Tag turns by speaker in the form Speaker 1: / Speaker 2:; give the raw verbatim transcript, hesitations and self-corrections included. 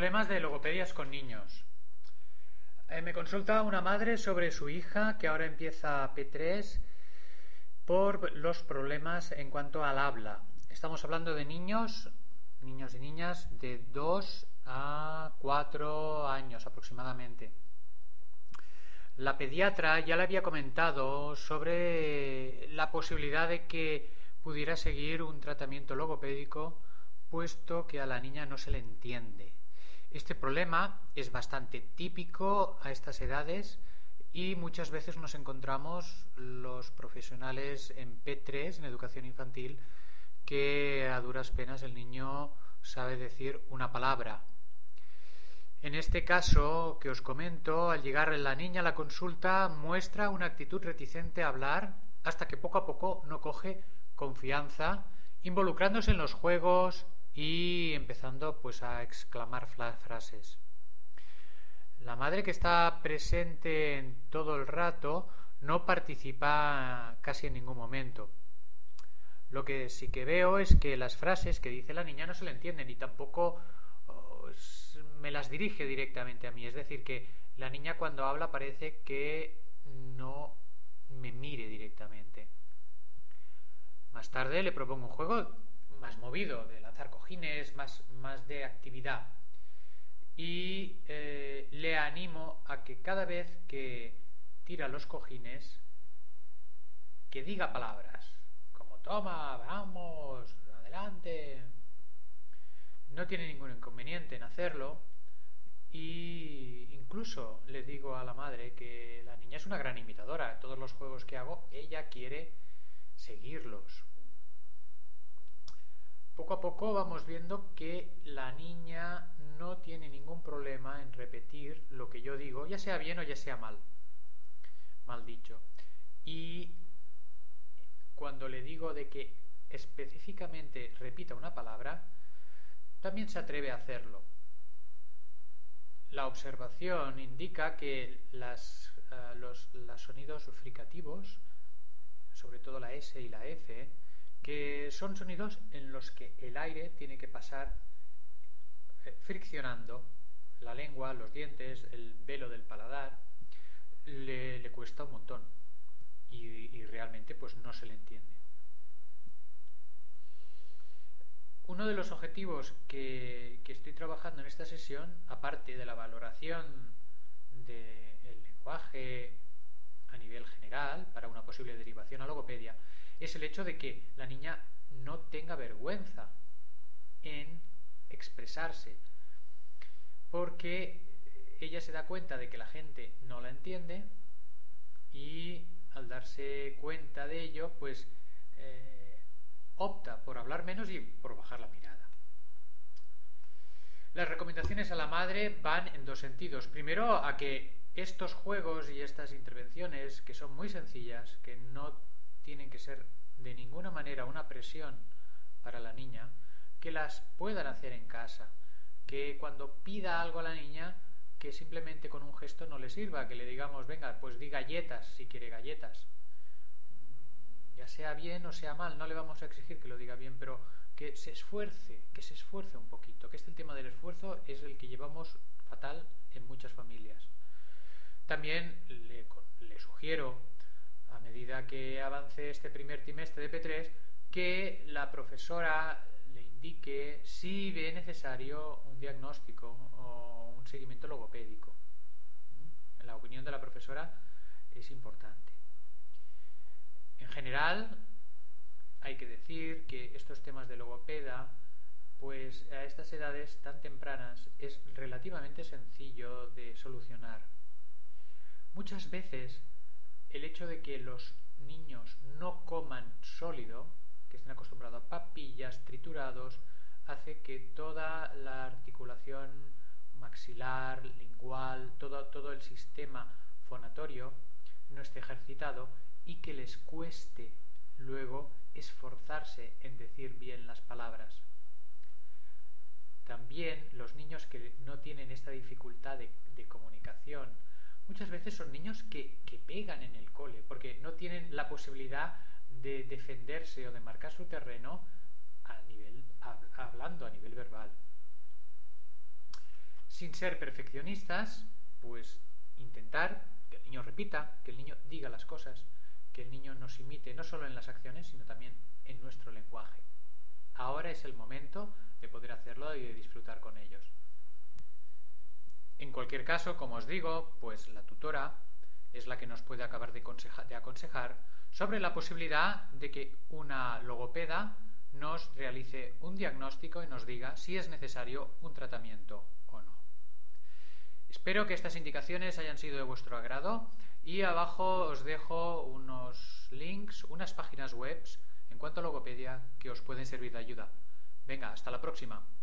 Speaker 1: Problemas de logopedias con niños. Eh, me consulta una madre sobre su hija que ahora empieza P tres por los problemas en cuanto al habla. Estamos hablando de niños, niños y niñas de dos a cuatro años aproximadamente. La pediatra ya le había comentado sobre la posibilidad de que pudiera seguir un tratamiento logopédico, puesto que a la niña no se le entiende. Este problema es bastante típico a estas edades y muchas veces nos encontramos los profesionales en P tres, en educación infantil, que a duras penas el niño sabe decir una palabra. En este caso que os comento, al llegar la niña a la consulta muestra una actitud reticente a hablar hasta que poco a poco no coge confianza, involucrándose en los juegos y empezando pues a exclamar frases. La madre, que está presente en todo el rato, no participa casi en ningún momento. Lo que sí que veo es que las frases que dice la niña no se le entienden y tampoco oh, me las dirige directamente a mí. Es decir, que la niña cuando habla parece que no me mire directamente. Más tarde le propongo un juego más movido, de lanzar cojines, más, más de actividad. Y eh, le animo a que cada vez que tira los cojines, que diga palabras, como toma, vamos, adelante. No tiene ningún inconveniente en hacerlo. Y incluso le digo a la madre que la niña es una gran imitadora. Todos los juegos que hago, ella quiere seguirlos. Poco a poco vamos viendo que la niña no tiene ningún problema en repetir lo que yo digo, ya sea bien o ya sea mal, mal dicho. Y cuando le digo de que específicamente repita una palabra, también se atreve a hacerlo. La observación indica que las, uh, los, los sonidos fricativos, sobre todo la S y la F, que son sonidos en los que el aire tiene que pasar eh, friccionando la lengua, los dientes, el velo del paladar, le, le cuesta un montón y, y realmente pues no se le entiende. Uno de los objetivos que, que estoy trabajando en esta sesión, aparte de la valoración del lenguaje a nivel general para una posible derivación a logopedia, es el hecho de que la niña no tenga vergüenza en expresarse, porque ella se da cuenta de que la gente no la entiende y al darse cuenta de ello, pues eh, opta por hablar menos y por bajar la mirada. Las recomendaciones a la madre van en dos sentidos. Primero, a que estos juegos y estas intervenciones, que son muy sencillas, que no tienen que ser de ninguna manera una presión para la niña, que las puedan hacer en casa, que cuando pida algo a la niña, que simplemente con un gesto no le sirva, que le digamos, venga, pues di galletas si quiere galletas, ya sea bien o sea mal, no le vamos a exigir que lo diga bien, pero que se esfuerce, que se esfuerce un poquito, que este tema del esfuerzo es el que llevamos fatal en muchas familias. También le, le sugiero, a medida que avance este primer trimestre de P tres, que la profesora le indique si ve necesario un diagnóstico o un seguimiento logopédico. La opinión de la profesora es importante. En general, hay que decir que estos temas de logopeda, pues a estas edades tan tempranas es relativamente sencillo de solucionar. Muchas veces el hecho de que los niños no coman sólido, que estén acostumbrados a papillas, triturados, hace que toda la articulación maxilar, lingual, todo, todo el sistema fonatorio no esté ejercitado y que les cueste luego esforzarse en decir bien las palabras. También los niños que no tienen esta dificultad de, de comunicación, muchas veces son niños que, que pegan en el cole, porque no tienen la posibilidad de defenderse o de marcar su terreno a nivel, a, hablando a nivel verbal. sin ser perfeccionistas, pues intentar que el niño repita, que el niño diga las cosas, que el niño nos imite no solo en las acciones, sino también en nuestro lenguaje. Ahora es el momento de poder hacerlo y de disfrutar con ellos. En cualquier caso, como os digo, pues la tutora es la que nos puede acabar de aconsejar, de aconsejar sobre la posibilidad de que una logopeda nos realice un diagnóstico y nos diga si es necesario un tratamiento o no. Espero que estas indicaciones hayan sido de vuestro agrado y abajo os dejo unos links, unas páginas web en cuanto a logopedia que os pueden servir de ayuda. Venga, hasta la próxima.